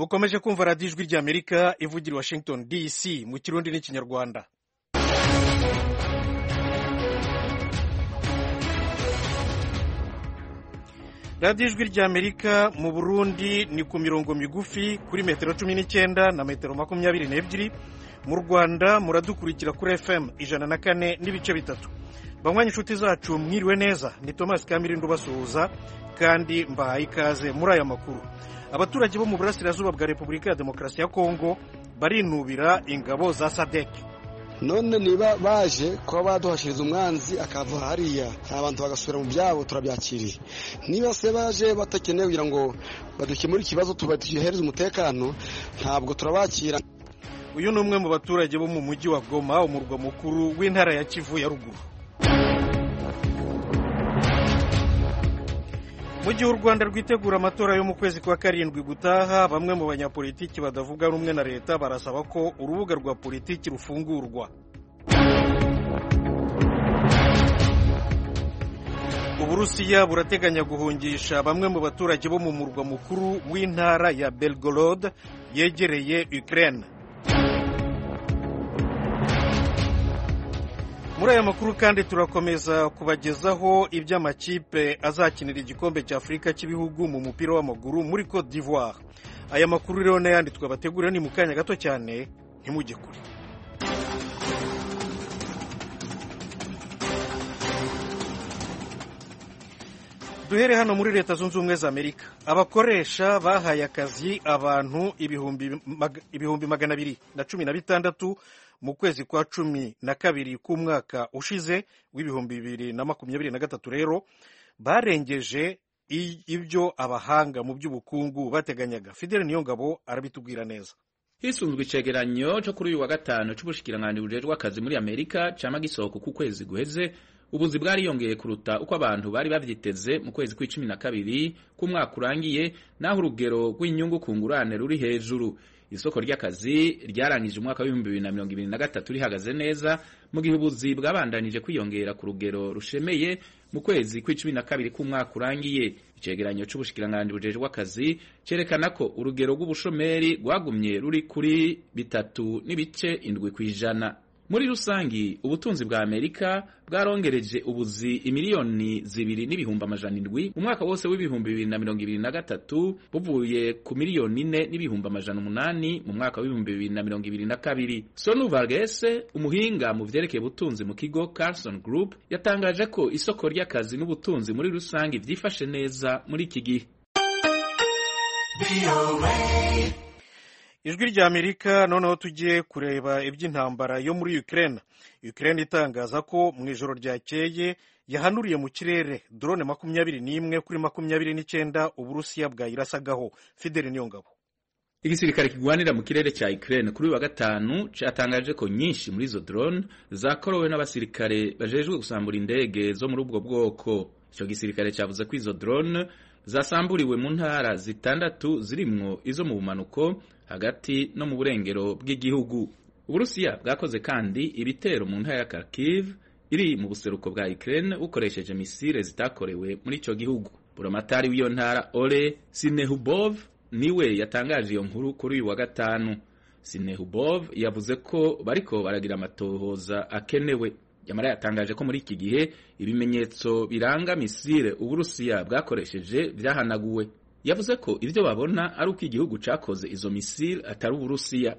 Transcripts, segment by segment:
mukomeje kumva radiyo ijwi ry'Amerika ivugira Washington DC mu Kirundi n'Ikinyarwanda. radiyo ijwi ry'Amerika mu Burundi ni ku mirongo migufi kuri metero 19 na metero 22. Mu Rwanda muradukurikira kuri FM 104 n'ibice bitatu. Banywanyi inshuti zacu mwiriwe neza, ni Thomas Kamirindo basuhuza kandi mbahaye ikaze muri aya makuru. Abaturage bo mu burasirazuba bwa Repubulika ya Demokarasi ya Kongo barinubira ingabo za SADC. None niba baje kuba baduhashiriza umwanzi akava hariya abantu bagasubira mu byabo turabyakiriye. Niba se baje batakeneye kugira ngo badukemure ikibazo tubahereze umutekano ntabwo turabakira. Uyu ni umwe mu baturage bo mu mujyi wa Goma, umurwa mukuru w'intara ya Kivu ya ruguru. Mu gihe u Rwanda rwitegura amatora yo mu kwezi kwa karindwi gutaha, bamwe mu banyapolitiki badavuga rumwe na leta barasaba ko urubuga rwa politiki rufungurwa. Uburusiya burateganya guhungisha bamwe mu baturage bo mu murwa mukuru w'intara ya Belgorod yegereye Ukraine. Muri aya makuru kandi turakomeza kubagezaho iby'amakipe azakinira igikombe cya Afurika cy'ibihugu mu mupira w'amaguru muri Cote d'Ivoire. Aya makuru rero n'ayandi twabategurira ni mu kanya gato cyane, ntimujye kure. Duhere hano muri Leta Zunze Ubumwe za Amerika. Abakoresha bahaye akazi abantu ibihumbi 216 mu kwezi kwa 12 k'umwaka ushize w'ibihumbi 2023 rero barengeje ibyo abahanga mu by'ubukungu bateganyaga. Fidel Niyongabo arabitubwira neza. Hisunzwe icegeranyo cyo kuri uyu wa gatanu c'ubushikiranganje bujejwe akazi muri Amerika cama gisoko ku kwezi guheze, ubuzi bwariyongeye kuruta uko abantu bari bavyiteze mu kwezi kwa12 k'umwaka urangiye, naho urugero rw'inyungu ku ngurane ruri hejuru. Isoko ry'akazi ryarangije umwaka wa 2023 rihagaze neza, mu gihe ubuzi bwabandanije kwiyongera ku rugero rushemeye mu kwezi kwa12 k'umwaka urangiye. Icegeranyo c'ubushikiranganje bujejwe akazi cerekana ko urugero rw'ubushomeri rwagumye ruri kuri 3.7%. Muri rusangi ubutunzi bwa Amerika bwarongereje ubuzi imiliyoni 2.7 mu mwaka wose w'ibihumbi 2023 buvuye ku miliyoni 4.8 mu mwaka wa 2022. Sonu Vargas, umuhinga mu vyerekeye ubutunzi mu kigo Carson Group, yatangaje ko isoko ry'akazi n'ubutunzi muri rusangi vyifashe neza muri iki gihe. Ijwi ry'Amerika noneho tugiye kureba iby'intambara yo muri Ukraine. Ukraine itangaza ko mu ijoro ryakeye yahanuriye mu kirere drone 21 kuri 29 Uburusiya bwayirasagaho. Fidel Niyongabo. Igisirikare kigwanira mu kirere cya Ukraine kuri wa gatanu cyatangaje ko nyinshi muri izo drone zakorowe n'abasirikare bajejwe gusambura indege zo muri ubwo bwoko. Ico gisirikare cyavuze ko izo drone zasamburiwe mu ntara zitandatu zirimwo izo mu bumanuko, hagati no mu burengero bw'igihugu. Uburusiya bwakoze kandi ibitero mu ntara ya Kharkiv iri mu buseruko bwa Ukraine ukoresheje misile zitakorewe muri ico gihugu. Buramatari w'iyo ntara Ole Sinehubov niwe yatangaje iyo nkuru kuri uyu wa gatanu. Sinehubov yavuze ko bariko baragira amatohoza akenewe. Yamara yatangaje ko muri iki gihe ibimenyetso biranga misile Uburusiya bwakoresheje vyahanaguwe. Yavuze ko ivyo babona ari uko igihugu cakoze izo misile atari Uburusiya.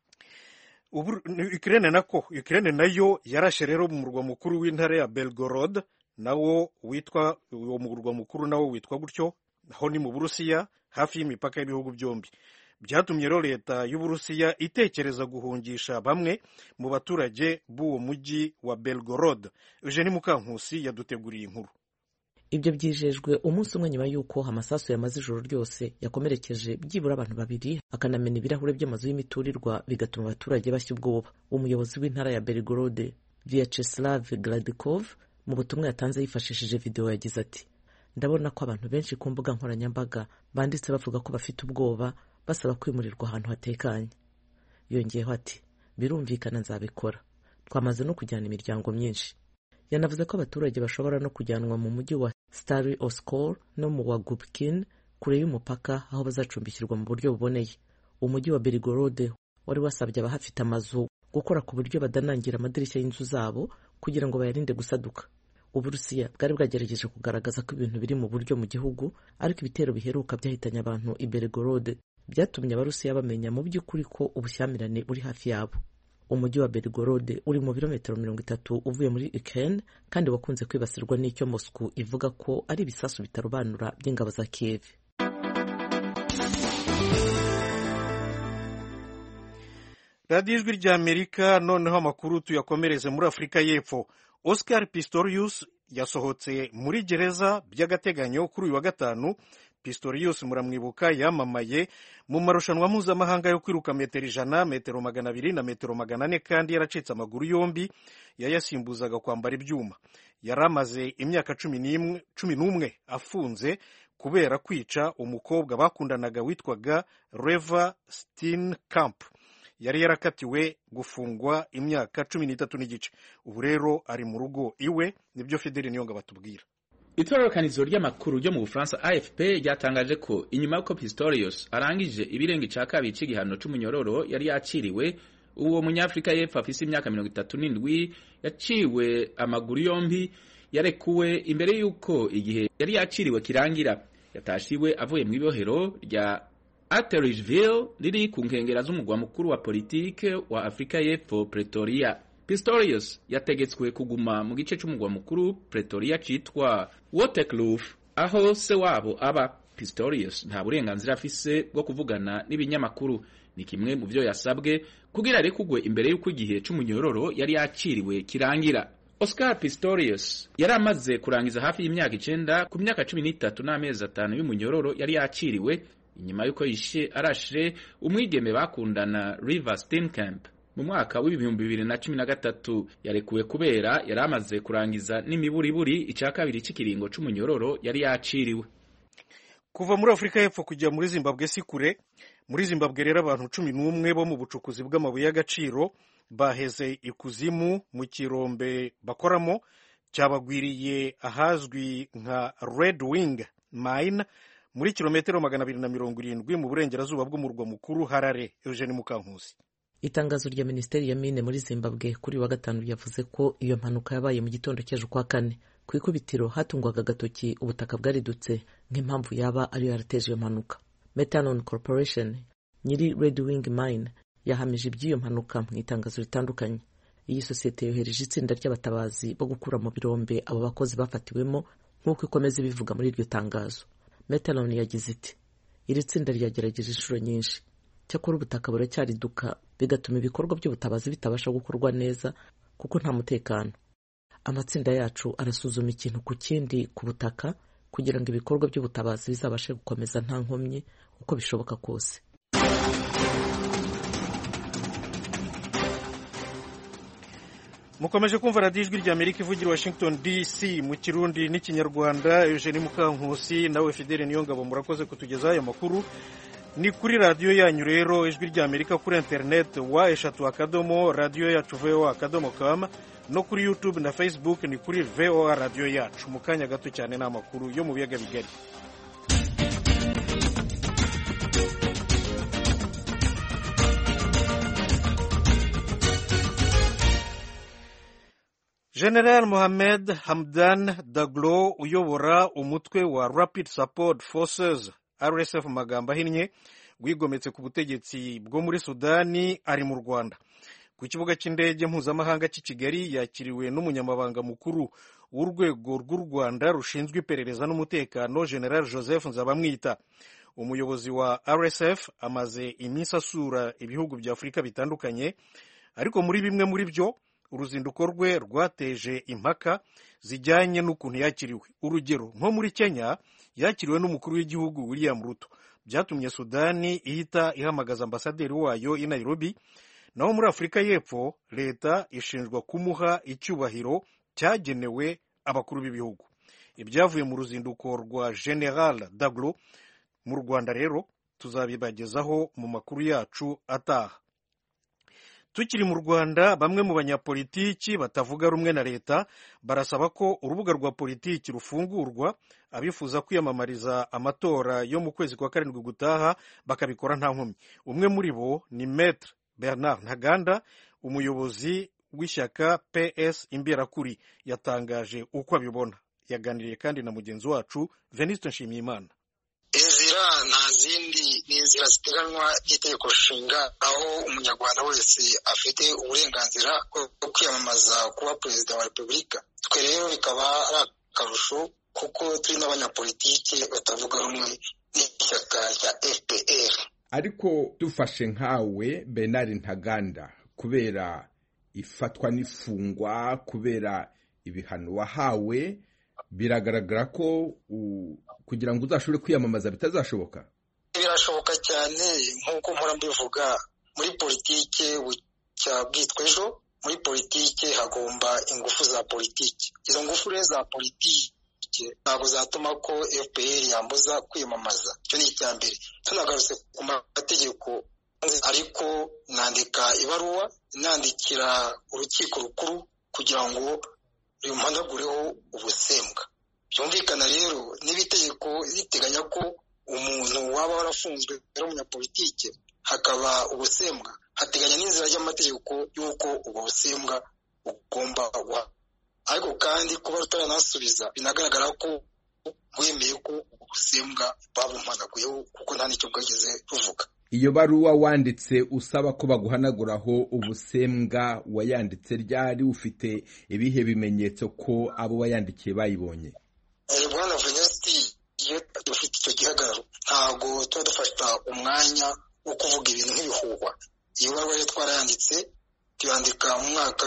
Ukraine nayo yarashe rero mu murwa mukuru w'intara ya Belgorod, nawo witwa uwo murwa mukuru nawo witwa gutyo, naho ni mu Burusiya hafi y'imipaka y'ibihugu byombi. Byatumye rero leta y'Uburusiya itekereza guhungisha bamwe mu baturage b'uwo mujyi wa Belgorod. Eugene Mukankusi yaduteguriye inkuru. Ibyo byijejwe umunsi umwe nyuma y'uko amasasu yamaze ijoro ryose yakomerekeje byibura abantu 2 akanamena ibirahure by'amazu y'imiturirwa bigatuma abaturage bashya ubwoba. Umuyobozi w'intara ya Belgorod, Vyacheslav Gladkov, mu butumwa yatanze yifashishije video yagize ati: "Ndabona ko abantu benshi ku mbuga nkoranyambaga banditse bavuga ko bafite ubwoba, basaba kwimurirwa ahantu hatekanye." Yongeyeho ati: "Birumvikana nzabikora. Twamaze no kujyana imiryango myinshi." Yanavuze ko abaturage bashobora no kujyanwa mu mujyi wa Stary Oskol no mu wa Gubkin kure y'umupaka aho bazacumbikirwa mu buryo buboneye. umujyi wa Belgorod wari wasabye abahafite amazu gukora ku buryo badanangira amadirishya y'inzu zabo kugira ngo bayarinde gusaduka. Uburusiya bwari bwagerageje kugaragaza ko ibintu biri mu buryo mu gihugu, ariko ibitero biheruka byahitanye abantu i Belgorod byatumye abarusiya bamenya mu by'ukuri ko ubushyamirane buri hafi yabo. Umujyi wa Belgorod uri mu birometero 30 uvuye muri Ukraine kandi wakunze kwibasirwa n'icyo Moscow ivuga ko ari ibisasu bitarobanura by'ingabo za Kiev. radiyo ijwi ry'Amerika. Noneho amakuru tuyakomereze muri Afurika y'Epfo. Oscar Pistorius yasohotse muri gereza by'agateganyo kuri uyu wa gatanu. Pistorius muramwibuka, yamamaye mu marushanwa mpuzamahanga yo kwiruka metero 100, metero 200 na metero 400, kandi yaracitse amaguru yombi yayasimbuzaga kwambara ibyuma. Yaramaze imyaka 11 afunze kubera kwica umukobwa bakundanaga witwaga Reva Steenkamp. Yari yarakatiwe gufungwa imyaka 13 n'igice. Ubu rero ari mu rugo iwe. Nibyo Fideli Niyonga batubwira. Itororokanizo ry'amakuru ryo mu Bufaransa AFP ryatangaje ko inyuma y'uko Pistorius arangije ibirenga ca kabiri c'igihano c'umunyororo yari yaciriwe, uwo munyafrika y'Epfo afise imyaka 37 yaciwe amaguru yombi yarekuwe imbere y'uko igihe yari yaciriwe kirangira. Yatashiwe avuye mu ibohero rya Atteridgeville riri ku nkengera z'umugwa mukuru wa politike wa Afrika y'Epfo Pretoria. Pistorius yategetswe kuguma mu gice c'umugwa mukuru Pretoria citwa Waterkloof, aho se wabo aba. Pistorius nta burenganzira afise bwo kuvugana n'ibinyamakuru. Ni kimwe mu byo yasabwe kugira arekugwe imbere y'uko igihe c'umunyororo yari yaciriwe kirangira. Oscar Pistorius yari amaze kurangiza hafi y'imyaka 9 ku myaka 13 n'amezi 5 y'umunyororo yari yaciriwe inyuma y'uko yishe arashe umwigeme bakundana Reva Steenkamp mu mwaka w'2013. Yarekuwe kubera yari amaze kurangiza n'imiburiburi ica kabiri c'ikiringo c'umunyororo yari yaciriwe. Kuva muri Afurika y'Epfo kujya muri Zimbabwe si kure. Muri Zimbabwe rero abantu 11 bo mu bucukuzi bw'amabuye y'agaciro baheze ikuzimu mu kirombe bakoramo cyabagwiriye ahazwi nka Red Wing Mine muri kilometero 270 mu burengerazuba bw'umurwa mukuru Harare. Eugene Mukankusi. Itangazo rya Minisiteri ya Mine muri Zimbabwe kuri wa gatanu yavuze ko iyo mpanuka yabaye mu gitondo cy'ejo kwa kane. Ku ikubitiro hatungwaga agatoki ubutaka bwaridutse nk'impamvu yaba ariyo yarateje iyo mpanuka. Methanol Corporation nyiri Red Wing Mine yahamije iby'iyo mpanuka mu itangazo ritandukanye. Iyi sosiyete yohereje itsinda ry'abatabazi bo gukura mu birombe abo bakozi bafatiwemo nk'uko ikomeza bivuga muri iryo tangazo. Methanol yagize iti iri tsinda ryagerageje inshuro nyinshi, cyakora ubutaka buracyariduka bigatuma ibikorwa by'ubutabazi bitabasha gukorwa neza kuko nta mutekano. Amatsinda yacu arasuzuma ikintu ku kindi ku butaka kugira ngo ibikorwa by'ubutabazi bizabashe gukomeza nta nkomyi uko bishoboka kose. Mukomeje kumva radiyo ijwi ry'Amerika ivugira Washington DC mu Kirundi n'Ikinyarwanda. Eugene Mukankusi nawe Fidele Niyongabo murakoze kutugezaho aya makuru. Ni kuri radiyo yanyu rero ijwi ry'Amerika kuri internet wa eshatu radio yacu voa.com no kuri YouTube na Facebook ni kuri VOA radio yacu. Mu kanya gato cyane n'amakuru yo mu biyaga bigari. General Mohamed Hamdan Daglo uyobora umutwe wa Rapid Support Forces RSF magambo ahinnye wigometse ku butegetsi bwo muri Sudani ari mu Rwanda. Ku kibuga cy'indege mpuzamahanga cy'i Kigali yakiriwe n'umunyamabanga mukuru w'urwego rw'u Rwanda rushinzwe iperereza n'umutekano General Joseph Nzabamwita. Umuyobozi wa RSF amaze iminsi asura ibihugu bya Afurika bitandukanye, ariko muri bimwe muri byo uruzinduko rwe rwateje impaka zijyanye n'ukuntu yakiriwe. Urugero, nko muri Kenya yakiriwe n'umukuru w'igihugu William Ruto, byatumye Sudani ihita ihamagaza ambasaderi wayo i Nairobi. Naho muri Afurika y'Epfo leta ishinjwa kumuha icyubahiro cyagenewe abakuru b'ibihugu. Ibyavuye mu ruzinduko rwa General Daglo mu Rwanda rero tuzabibagezaho mu makuru yacu ataha. Tukiri mu Rwanda, bamwe mu banyapolitiki batavuga rumwe na leta barasaba ko urubuga rwa politiki rufungurwa, abifuza kwiyamamariza amatora yo mu kwezi kwa karindwi gutaha bakabikora nta nkomyi. Umwe muri bo ni Maître Bernard Ntaganda, umuyobozi w'ishyaka PS Imberakuri, yatangaje uko abibona. Yaganiriye kandi na mugenzi wacu Venuste Nshimiyimana. Inzira nta zindi ni inzira ziteganywa n'itegeko nshinga, aho umunyarwanda wese afite uburenganzira bwo kwiyamamaza kuba perezida wa repubulika. Twe rero bikaba ari akarusho kuko turi n'abanyapolitike batavuga rumwe n'ishyaka rya FPR. Ariko dufashe nkawe Bernard Ntaganda, kubera ifatwa n'ifungwa, kubera ibihano wahawe, biragaragara ko kugira ngo uzashobore kwiyamamaza bitazashoboka. Birashoboka cyane nk'uko mpora mbivuga, muri politike bucya bwitwa ejo. Muri politike hagomba ingufu za politike. Izo ngufu rero za politike ntabwo zatuma ko FPR yambuza kwiyamamaza. Icyo ni icya mbere. Tunagarutse ku mategeko, ariko nandika ibaruwa nandikira urukiko rukuru kugira ngo rumpanagureho ubusembwa. Byumvikana rero n'ibitegeko riteganya ko umuntu waba warafunzwe ari umunyapolitike hakaba ubusembwa, hateganya n'inzira y'amategeko y'uko ubwo busembwa bugomba guha. Ariko kandi kuba rutaranasubiza binagaragara ko wemeye ko ubwo busembwa babumpanaguyeho kuko nta n'icyo bwageze ruvuga. Iyo baruwa wanditse usaba ko baguhanaguraho ubusembwa wayanditse ryari? Ufite ibihe bimenyetso ko abo wayandikiye bayibonye? Bwana Venuste, iyo dufite icyo gihagararo ntabwo tuba dufata umwanya wo kuvuga ibintu nk'ibihuhwa. Iyo baruwa rero twarayanditse, tuyandika mu mwaka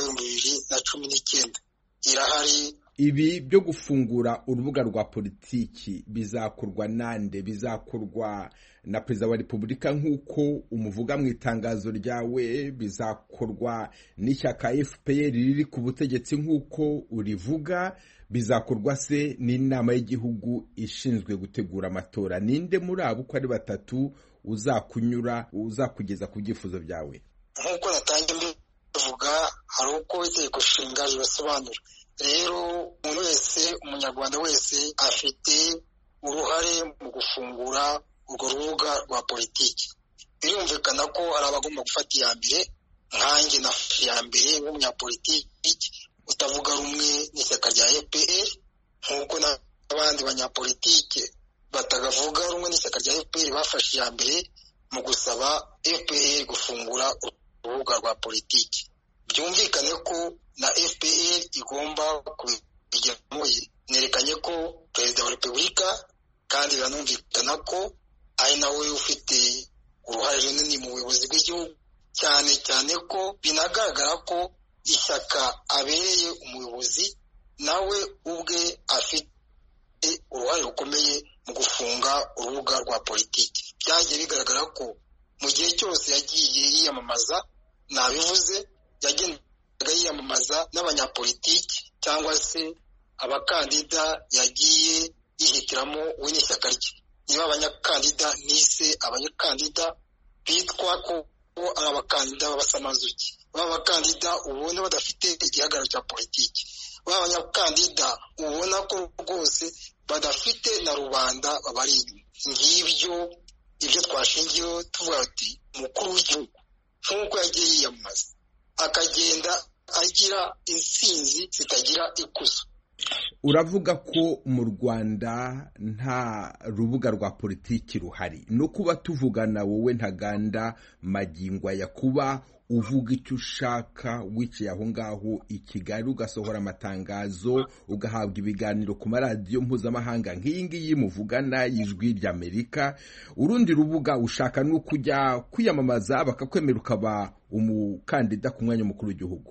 w'2019. Irahari. Ibi byo gufungura urubuga rwa politiki bizakorwa nande? Bizakorwa na perezida wa repubulika nk'uko umuvuga mu itangazo ryawe? Bizakorwa n'ishyaka FPR riri ku butegetsi nk'uko urivuga? Bizakorwa se n'inama y'igihugu ishinzwe gutegura amatora? Ninde muri abo uko ari batatu uzakunyura, uzakugeza ku byifuzo byawe? Nk'uko natangiye mbivuga, hari uko itegeko nshinga ribasobanura. Rero umuntu wese, umunyarwanda wese afite uruhare mu gufungura urwo rubuga rwa politiki. Birumvikana ko hari abagomba gufata iya mbere, nkanjye na iya mbere w'umunyapolitiki utavuga rumwe n'ishyaka rya FPR, nk'uko n'abandi banyapolitike batagavuga rumwe n'ishyaka rya FPR bafashe iya mbere mu gusaba FPR gufungura urubuga rwa politiki. Byumvikane ko na FPR igomba kubigiramo. Nerekanye ko perezida wa repubulika, kandi biranumvikana ko ari nawe ufite uruhare runini mu buyobozi bw'igihugu, cyane cyane ko binagaragara ko ishyaka abereye umuyobozi nawe ubwe afite uruhare rukomeye mu gufunga urubuga rwa politiki. Byagiye bigaragara ko mu gihe cyose yagiye yiyamamaza, nabivuze, yagendaga yiyamamaza n'abanyapolitiki cyangwa se abakandida yagiye yihitiramo we n'ishyaka rye. Niba abanyakandida nise abanyakandida bitwa ko ari abakandida b'abasamazuki, b'abakandida ubona badafite igihagararo cya politiki, b'abanyakandida ubona ko rwose badafite na rubanda babari inyuma. Ngibyo ibyo twashingiyeho tuvuga ati umukuru w'igihugu nk'uko yagiye yiyamamaza akagenda agira intsinzi zitagira ikuzo. Uravuga ko mu Rwanda nta rubuga rwa politiki ruhari. No kuba tuvugana wowe Ntaganda magingo ya kuba uvuga icyo ushaka wicaye aho ngaho i Kigali, ugasohora amatangazo, ugahabwa ibiganiro ku maradiyo mpuzamahanga nk'iyi ngiyi muvugana y'Ijwi ry'Amerika, urundi rubuga ushaka no kujya kwiyamamaza bakakwemera ukaba umukandida ku mwanya mukuru w'igihugu.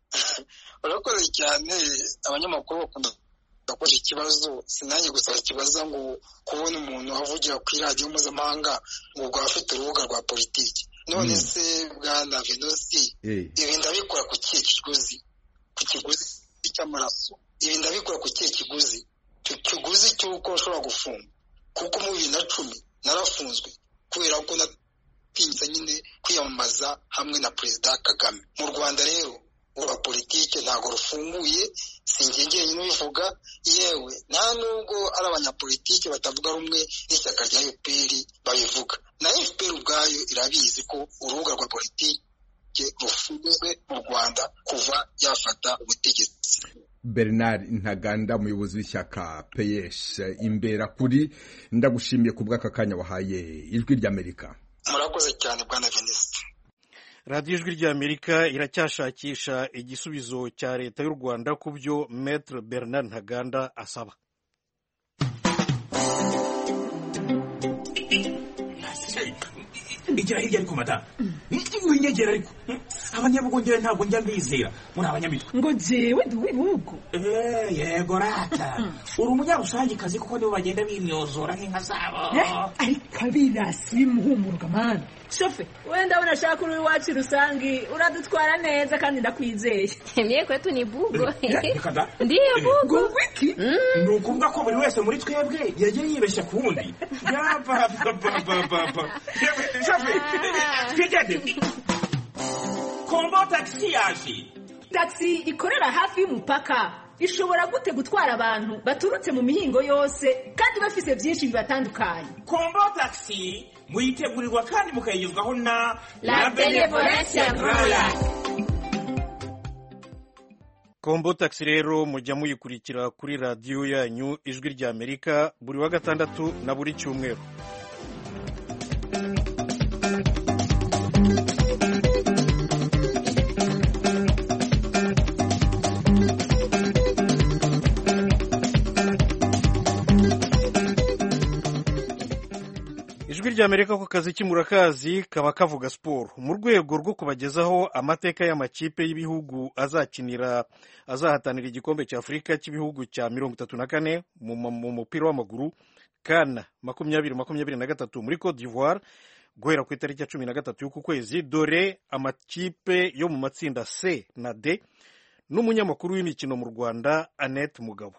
Urakoze cyane. Abanyamakuru bakunda gukora ikibazo, sinange gusaba ikibazo ngo kubona umuntu avugira ku iradiyo mpuzamahanga ngo ubwo afite urubuga rwa politiki. None se Bwana Venuste, ibi ndabikora ku kihe kiguzi? Ku kiguzi cy'amaraso? Ibi ndabikora ku kihe kiguzi? Kiguzi cy'uko ushobora gufunga. Kuko mu 2010 narafunzwe kubera ko gutinyitsa nyine kwiyamamaza hamwe na Perezida Kagame. Mu Rwanda rero urwa politike ntabwo rufunguye, sinjye njyenyine ubivuga, yewe nta nubwo ari abanyapolitike batavuga rumwe n'ishyaka rya UPR babivuga. Na FPR ubwayo irabizi ko urubuga rwa politike rufunzwe mu Rwanda kuva yafata ubutegetsi. Bernard Ntaganda, umuyobozi w'ishyaka PS Imbera kuri, ndagushimiye ku bw'aka kanya wahaye Ijwi ry'Amerika. Murakoze cyane Bwana Venuste. radiyo Ijwi ry'Amerika iracyashakisha igisubizo cya leta y'u Rwanda ku byo Maître Bernard Ntaganda asaba. Igira hirya ariko mata. Winyegera ariko. Abanyabugongera ntabwo njya mbizera. Muri abanyamitwe. Ngo jewe nduwibugo. Yego rata. Uri umunyarusangi kazi kuko nibo bagenda bimyozora nk'inka zabo. Ariko abirasi bimuhumuruka mana. Shofe, wenda unashaka uri wacu rusangi, uradutwara neza kandi ndakwizeye. Mie kwetu ni bugo. Ndiyo bugo. Wiki? Nukuvuga ko buri wese muri twebwe yagiye yibeshya kundi. Shofe, twigende. Kombo taxi yaje. Taxi ikorera hafi y'umupaka. Ishobora gute gutwara abantu baturutse mu mihingo yose kandi bafise byinshi bibatandukanye. Kombo taxi muyitegurirwa kandi mukayigezwaho na La Benevolencia Royal. Kombo taxi rero mujya muyikurikira kuri radiyo yanyu Ijwi ry'Amerika buri wa gatandatu na buri cyumweru. Ijwi ry'Amerika ku kazi k'imurakazi kaba kavuga siporo mu rwego rwo kubagezaho amateka y'amakipe y'ibihugu azahatanira igikombe cya Afurika cy'ibihugu cya 34 mu mupira w'amaguru CAN 2023 muri Cote d'Ivoire guhera ku itariki ya 13 y'uku kwezi. Dore amakipe yo mu matsinda C na D n'umunyamakuru w'imikino mu Rwanda Annette Mugabo.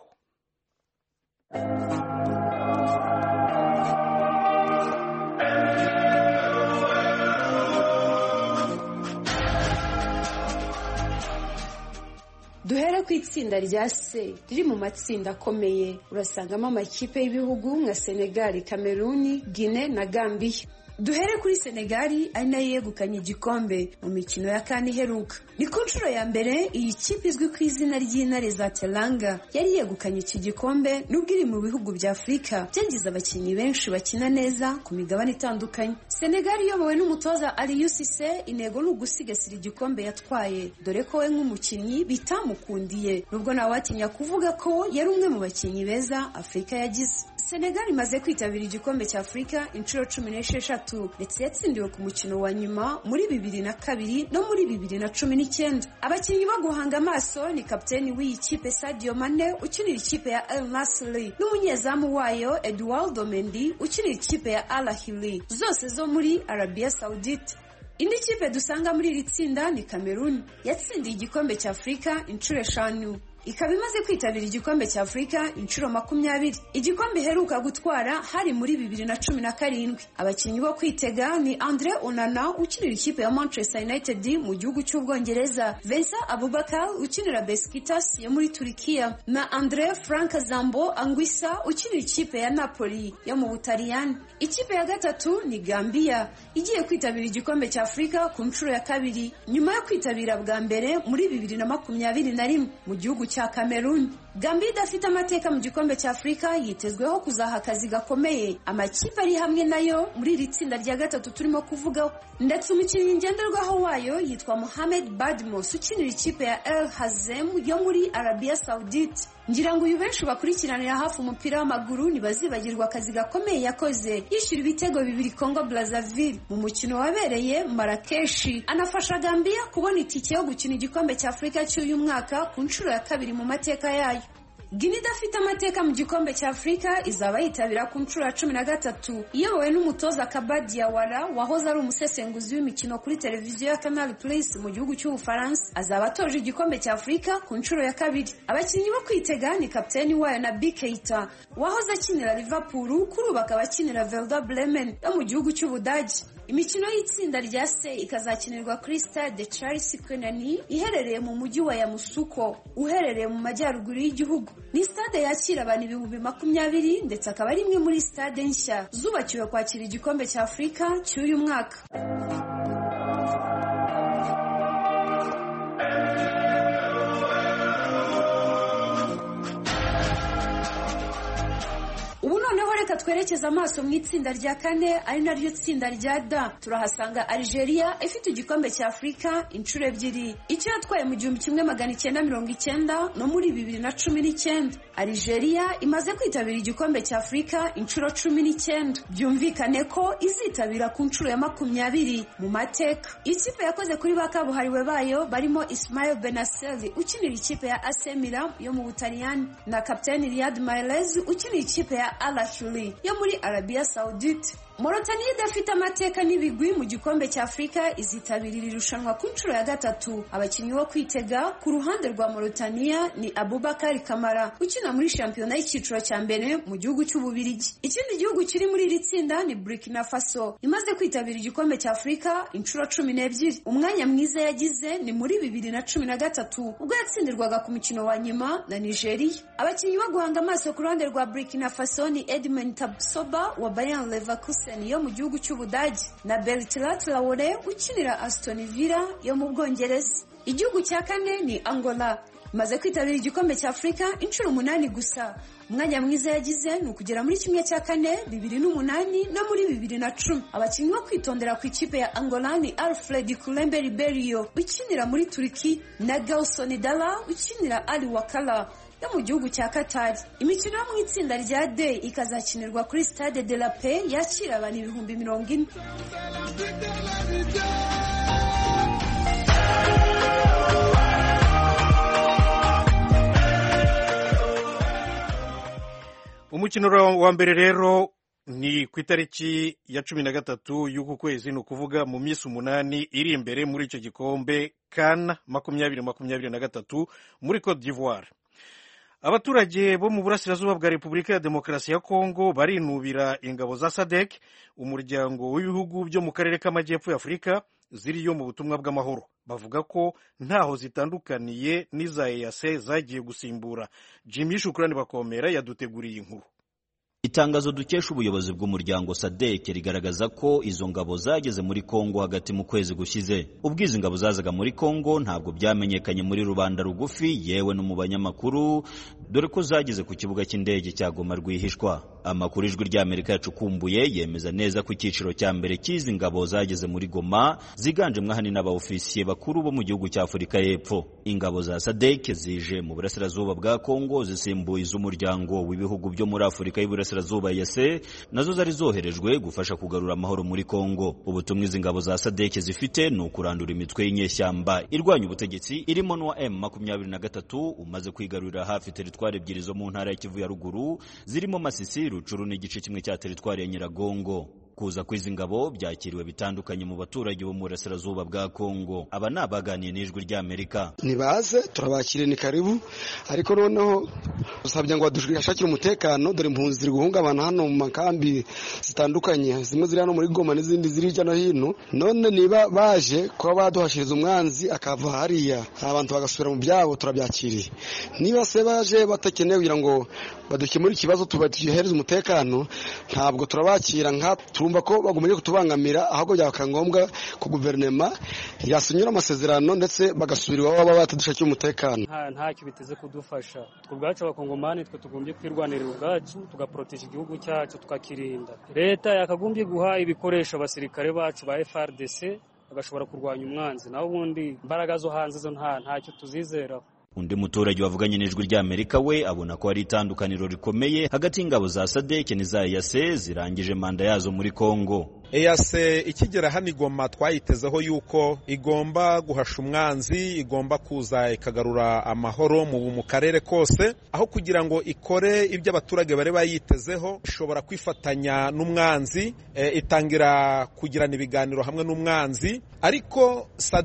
Duhere ku itsinda rya C riri mu matsinda akomeye, urasangamo amakipe y'ibihugu nka Senegal, Cameroon, Guinea na Gambia. Duhere kuri Senegal ari nayo yegukanye igikombe mu mikino ya CAN iheruka. Ni ku nshuro ya mbere iyi kipe izwi ku izina ry'intare za Teranga yari yegukanye iki gikombe, nubwo iri mu bihugu bya Afurika byangiza abakinnyi benshi bakina neza ku migabane itandukanye. Senegal iyobowe n'umutoza Aliou Cissé, intego ni ugusigasira igikombe yatwaye, dore ko we nk'umukinnyi bitamukundiye, nubwo nawe atinya kuvuga ko yari umwe mu bakinnyi beza Afurika yagize. Senegal imaze kwitabira igikombe cya Afurika inshuro 16 ndetse yatsindiwe ku mukino wa nyuma muri 2002 no muri 2019. Abakinnyi bo guhanga amaso ni kapiteni w'iyi kipe Sadio Mane ukinira ikipe ya Al Nassr n'umunyezamu wayo Eduardo Mendy ukinira ikipe ya Al Ahly, zose zo muri Arabia Saudite. Indi kipe dusanga muri iri tsinda ni Cameroon, yatsindiye igikombe cya Afurika inshuro 5. Ikaba imaze kwitabira igikombe cya Afurika inshuro 20. Igikombe iheruka gutwara hari muri 2017. Abakinnyi bo kwitega ni Andre Onana ukinira ikipe ya Manchester United mu gihugu cy'Ubwongereza, Vincent Aboubakar ukinira Besiktas yo muri Turkiya na Andre Frank Zambo Anguissa ukinira ikipe ya Napoli yo mu Butaliyani. Ikipe ya gatatu ni Gambia, igiye kwitabira igikombe cya Afurika ku nshuro ya 2 nyuma yo kwitabira bwa mbere muri 2021 mu gihugu cya Cameroon. Gambia idafite amateka mu gikombe cya Afurika yitezweho kuzaha akazi gakomeye amakipe ari hamwe nayo muri iri tsinda rya gatatu turimo kuvugaho, ndetse umukinnyi ngenderwaho wayo yitwa Mohamed Badmos ukinira ikipe ya El Hazem yo muri Arabia Saudite. Ngira ngo uyu benshi bakurikiranira hafi umupira w'amaguru ntibazibagirwa akazi gakomeye yakoze yishyura ibitego 2 Congo Brazzaville mu mukino wabereye Marrakesh. Anafasha Gambia kubona itike yo gukina igikombe cya Afurika cy'uyu mwaka ku nshuro ya 2 mu mateka yayo. Guinea idafite amateka mu gikombe cya Afurika izaba yitabira ku nshuro ya 13 iyobowe n'umutoza Kaba Diawara wahoze ari umusesenguzi w'imikino kuri televiziyo ya Canal Plus mu gihugu cy'Ubufaransa. Azaba atoje igikombe cya Afurika ku nshuro ya 2. Abakinnyi bo kwitega ni kapiteni wayo Naby Keita wahoze akinira Liverpool, kuri ubu akaba akinira Werder Bremen yo mu gihugu cy'Ubudage. imikino y'itsinda rya C ikazakinirwa kuri Stade Charles Kwenani iherereye mu mujyi wa Yamoussoukro uherereye mu majyaruguru y'igihugu. Ni stade yakira abantu 20,000 ndetse akaba ari imwe muri stade nshya zubakiwe kwakira igikombe cya Afurika cy'uyu mwaka. Ubu noneho reka twerekeza amaso mu itsinda rya kane ari naryo tsinda rya D. Turahasanga Algeria ifite igikombe cya Afurika inshuro ebyiri, icyo yatwaye mu 1990 no muri 2019. Algeria imaze kwitabira igikombe cya Afurika inshuro 19. Byumvikane ko izitabira ku nshuro ya 20 mu mateka. Ikipe yakoze kuri bakabuhariwe bayo barimo Ismail Benasseri ukinira ikipe ya AC Milan yo mu Butaliyani na kapiteni Riyad Mahrez ukinira ikipe ya Al Ahly yo muri Arabia Saudite. Mauritania idafite amateka n'ibigwi mu gikombe cya Afurika izitabira irushanwa ku nshuro ya gatatu. Abakinnyi bo kwitega ku ruhande rwa Mauritania ni Aboubakar Kamara ukina muri shampiyona y'icyiciro cya mbere mu gihugu cy'Ububiligi. Ikindi gihugu kiri muri iri tsinda ni Burkina Faso imaze kwitabira igikombe cya Afurika inshuro 12. Umwanya mwiza yagize ni muri 2013 ubwo yatsindirwaga ku mukino wa nyuma na Nigeria. Abakinnyi bo guhanga amaso ku ruhande rwa Burkina Faso ni Edmond Tabsoba wa Bayer Leverkusen yo mu gihugu cy'Ubudage na Bertrand Traoré ukinira Aston Villa yo mu Bwongereza. Igihugu cya kane ni Angola maze kwitabira igikombe cya Afurika inshuro 8 gusa. Umwanya mwiza yagize ni ukugera muri kimwe cya kane 2008 no muri 2010. Abakinnyi bo kwitondera ku ikipe ya Angola ni Alfred Kulembe Ribeiro ukinira muri Turki na Gelson Dalla ukinira Al Wakala yo mu gihugu cya Qatar. Imikino yo mu itsinda rya D ikazakinirwa kuri Stade de la Paix yakira abantu 40,000. Umukino wa mbere rero ni ku itariki ya 13 y'uku kwezi, ni ukuvuga mu minsi 8 iri imbere muri icyo gikombe CAN 2023 muri Cote d'Ivoire. Abaturage bo mu burasirazuba bwa Repubulika ya Demokarasi ya Kongo barinubira ingabo za SADC, umuryango w'ibihugu byo mu karere k'amajyepfo ya Afurika ziriyo mu butumwa bw'amahoro. Bavuga ko ntaho zitandukaniye n'iza EAC zagiye gusimbura. Jimmy Shukrani Bakomera yaduteguriye inkuru. Itangazo dukesha ubuyobozi bw'umuryango SADC rigaragaza ko izo ngabo zageze muri Kongo hagati mu kwezi gushize. Ubwiza ingabo zazaga muri Kongo ntabwo byamenyekanye muri rubanda rugufi yewe no mu banyamakuru, dore ko zageze ku kibuga cy'indege cya Goma rwihishwa. Amakuru ijwi ry'Amerika yacukumbuye yemeza neza ko icyiciro cya mbere cy'izi ngabo zageze muri Goma ziganje mwahani n'abaofisiye bakuru bo mu gihugu cya Afurika y'Epfo. Ingabo za SADC zije mu burasirazuba bwa Kongo zisimbuye iz'umuryango w'ibihugu byo muri Afurika y'Iburasirazuba EAC, nazo zari zoherejwe gufasha kugarura amahoro muri Kongo. Ubutumwa izi ngabo za SADC zifite ni ukurandura imitwe y'inyeshyamba irwanya ubutegetsi irimo n'uwa M23 umaze kwigarurira hafi teritwari ebyiri zo mu ntara ya Kivu ya ruguru zirimo Masisi, Rucuru n'igice kimwe cya teritwari ya Nyiragongo. Kuza kw'izi ngabo byakiriwe bitandukanye mu baturage bo mu burasirazuba bwa Kongo. Aba nabaganiye n'ijwi ry'Amerika. Nibaze turabakire ni karibu, ariko noneho usabye ngo badushakire umutekano, dore impunzi ziri guhungabana hano mu makambi zitandukanye, zimwe ziri hano muri Goma n'izindi ziri hirya no hino. None niba baje kuba baduhashiriza umwanzi akava hariya abantu bagasubira mu byabo, turabyakiriye. Niba se baje batakeneye kugira ngo badukemure ikibazo tubahereze umutekano, ntabwo turabakira nka turumva ko bagumye kutubangamira, ahubwo byaka ngombwa ko guverinoma yasinyura amasezerano ndetse bagasubira iwabo baba batadushakiye umutekano. Ntacyo biteze kudufasha. Ubwacu abakongomani twe tugombye kwirwanirira ubwacu, tugaproteje igihugu cyacu tukakirinda. Leta yakagombye guha ibikoresho abasirikare bacu ba FARDC bagashobora kurwanya umwanzi, naho ubundi imbaraga zo hanze zo ntacyo tuzizeraho. Undi muturage wavuganye n'ijwi ry'Amerika we abona ko hari itandukaniro rikomeye hagati y'ingabo za SADC n'iza EAC zirangije manda yazo muri Kongo. EAC ikigera hano Goma twayitezeho yuko igomba guhasha umwanzi, igomba kuza ikagarura amahoro mu karere kose, aho kugira ngo ikore ibyo abaturage bari bayitezeho ishobora kwifatanya n'umwanzi, itangira kugirana ibiganiro hamwe n'umwanzi. Ariko SADC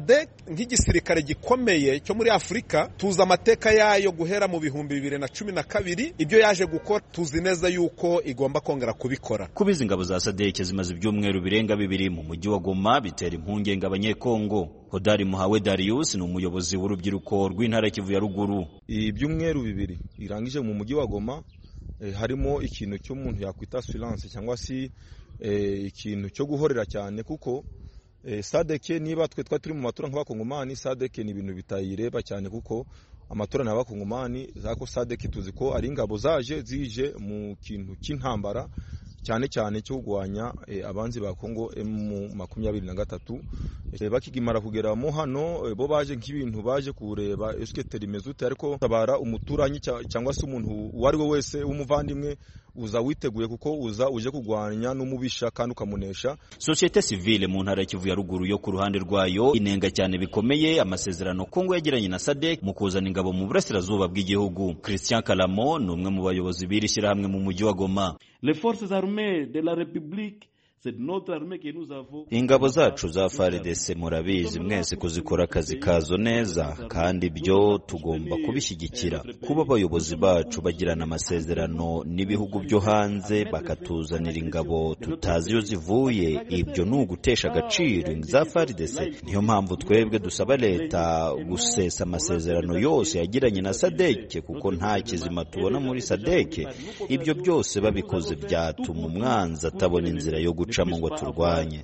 nk'igisirikare gikomeye cyo muri Afurika, tuzi amateka yayo guhera mu 2012 ibyo yaje gukora, tuzi neza yuko igomba kongera kubikora. Kuba izi ngabo za SADC zimaze ibyumweru birenga 2 mu mujyi wa Goma bitera impungenge abanyekongo. Hodari Muhawe Darius ni umuyobozi w'urubyiruko rw'intara Kivu ya ruguru. Ibyumweru 2 irangije mu mujyi wa Goma, harimo ikintu cy'umuntu yakwita silence cyangwa si ikintu cyo guhorera cyane, kuko SADC niba twe turi mu matora nk'abakongomani, SADC ni ibintu bitayireba cyane, kuko amatora n'abakongomani zako SADC tuzi ko ari ingabo zije mu kintu cy'intambara cyane cyane cyo kugwanya abanzi ba Kongo M23. Bakigimara kugera mu hano bo baje nk'ibintu baje kureba eske terimezute, ariko tabara umuturanyi cyangwa se umuntu uwari we wese w'umuvandimwe uza witeguye, kuko uza uje kugwanya n'umubisha kandi ukamunesha. Societe civile mu ntara Kivu ya ruguru yo ku ruhande rwayo inenga cyane bikomeye amasezerano Kongo yagiranye na SADC mu kuzana ingabo mu burasirazuba bw'igihugu. Christian Kalamo ni umwe mu bayobozi birishyira hamwe mu mujyi wa Goma. Les forces armées de la République, ingabo zacu za FARDC murabizi mwese kuzikora akazi kazo neza, kandi ibyo tugomba kubishyigikira. Kuba abayobozi bacu bagirana amasezerano n'ibihugu byo hanze bakatuzanira ingabo tutazi iyo zivuye, ibyo ni ugutesha agaciro za FARDC. Niyo mpamvu twebwe dusaba leta gusesa amasezerano yose yagiranye na SADC, kuko nta kizima tubona muri SADC. Ibyo byose babikoze byatuma umwanzi atabona inzira yo gucamo ngo turwanye.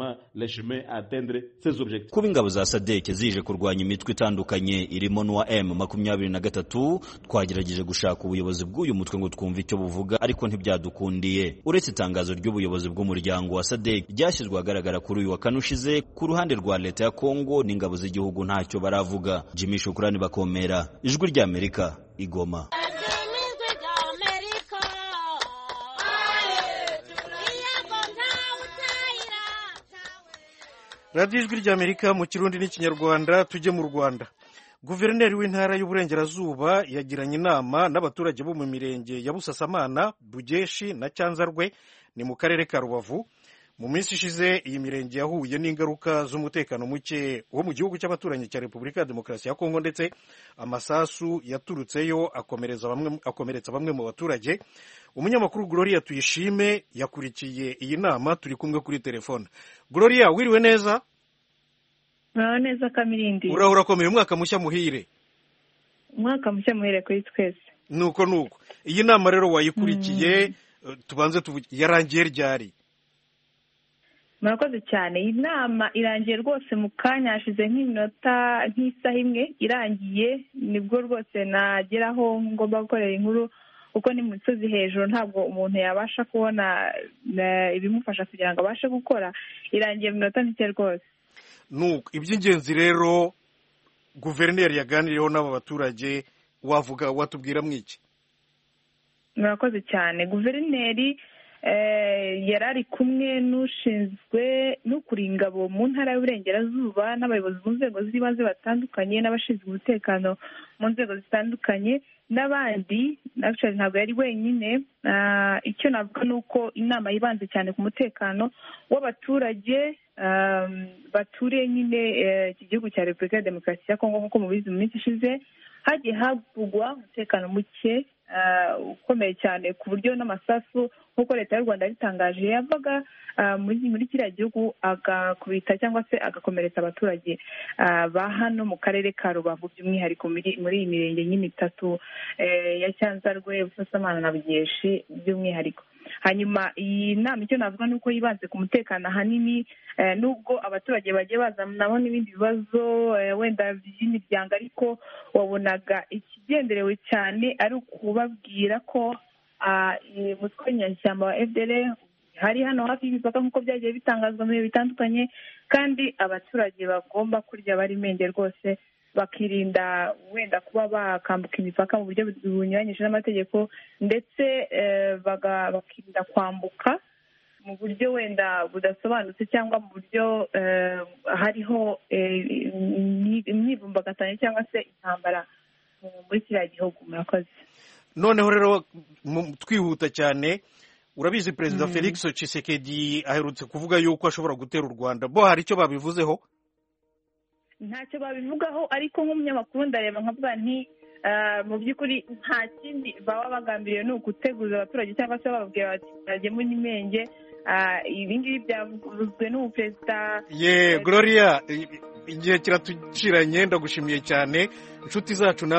Kuba ingabo za SADC zije kurwanya imitwe itandukanye irimo n'uwa M23, twagerageje gushaka ubuyobozi bw'uyu mutwe ngo twumve icyo buvuga, ariko ntibyadukundiye. Uretse itangazo ry'ubuyobozi bw'umuryango wa SADC ryashyizwe ahagaragara kuri uyu wa kane ushize, ku ruhande rwa leta ya Kongo n'ingabo z'igihugu ntacyo baravuga. Jimmy Shukrani Bakomera, Ijwi ry'Amerika, Igoma. radiyo Ijwi ry'Amerika mu Kirundi n'Ikinyarwanda. Tujye mu Rwanda. Guverineri w'intara y'Uburengerazuba yagiranye inama n'abaturage bo mu mirenge ya Busasamana, Bugeshi na Cyanzarwe ni mu karere ka Rubavu. Mu minsi ishize iyi mirenge yahuye n'ingaruka z'umutekano muke wo mu gihugu cy'abaturanyi cya Repubulika ya Demokarasi ya Kongo, ndetse amasasu yaturutseyo akomeretsa bamwe mu baturage. Umunyamakuru Gloria Tuyishime yakurikiye iyi nama, turi kumwe kuri telefone. Gloria, wiriwe neza? Muraho neza Kamirindi. Urakomeye, umwaka mushya muhire. Umwaka mushya muhire kuri twese. Nuko iyi nama rero wayikurikiye, tubanze yarangiye ryari? Murakoze cyane. Iyi nama irangiye rwose mu kanya hashize nk'iminota nk'isaha imwe irangiye, nibwo rwose nageraho ngomba gukorera inkuru, kuko ni mu misozi hejuru ntabwo umuntu yabasha kubona ibimufasha kugira ngo abashe gukora. Irangiye mu minota mike rwose. Nuko iby'ingenzi rero guverineri yaganiriyeho n'aba baturage, watubwira mwiki? Murakoze cyane. Guverineri yari ari kumwe n'ushinzwe n'ukuriye ingabo mu ntara y'Uburengerazuba n'abayobozi mu nzego z'ibanze batandukanye n'abashinzwe umutekano mu nzego zitandukanye n'abandi. Ntabwo yari wenyine. Icyo navuga ni uko inama yibanze cyane ku mutekano w'abaturage baturiye nyine iki gihugu cya Repubulika ya Demokarasi ya Kongo. Nk'uko mubizi mu minsi ishize hagiye havugwa umutekano muke ukomeye cyane, ku buryo n'amasasu nk'uko leta y'u Rwanda yabitangaje yavaga muri kiriya gihugu agakubita cyangwa se agakomeretsa abaturage ba hano mu karere ka Rubavu, by'umwihariko muri iyi mirenge nyine itatu ya Cyanzarwe, Busasamana na Bugeshi by'umwihariko. Hanyuma iyi nama icyo navuga ni uko yibanze ku mutekano ahanini, nubwo abaturage bagiye bazanamo n'ibindi bibazo wenda by'imiryango, ariko wabonaga ikigenderewe cyane ari ukubabwira ko umutwe w'inyeshyamba wa FDL hari hano hafi y'imipaka nk'uko byagiye bitangazwa mu bihe bitandukanye, kandi abaturage bagomba kurya bari menge rwose, bakirinda wenda kuba bakambuka imipaka mu buryo bunyuranyije n'amategeko, ndetse bakirinda kwambuka mu buryo wenda budasobanutse cyangwa mu buryo hariho imyivumbagatanyo cyangwa se intambara muri kiriya gihugu. Murakoze. Noneho rero twihuta cyane, urabizi Perezida Felix Tshisekedi aherutse kuvuga yuko ashobora gutera u Rwanda. Bo hari icyo babivuzeho? ntacyo babivugaho, ariko nk'umunyamakuru ndareba nkavuga nti mu by'ukuri nta kindi baba bagambiriye ni uguteguza abaturage cyangwa se bababwira bati bagemo n'imenge. Ibi ngibi byavuzwe n'umuperezida. Gloria, igihe kiratuciranye, ndagushimiye cyane inshuti zacu.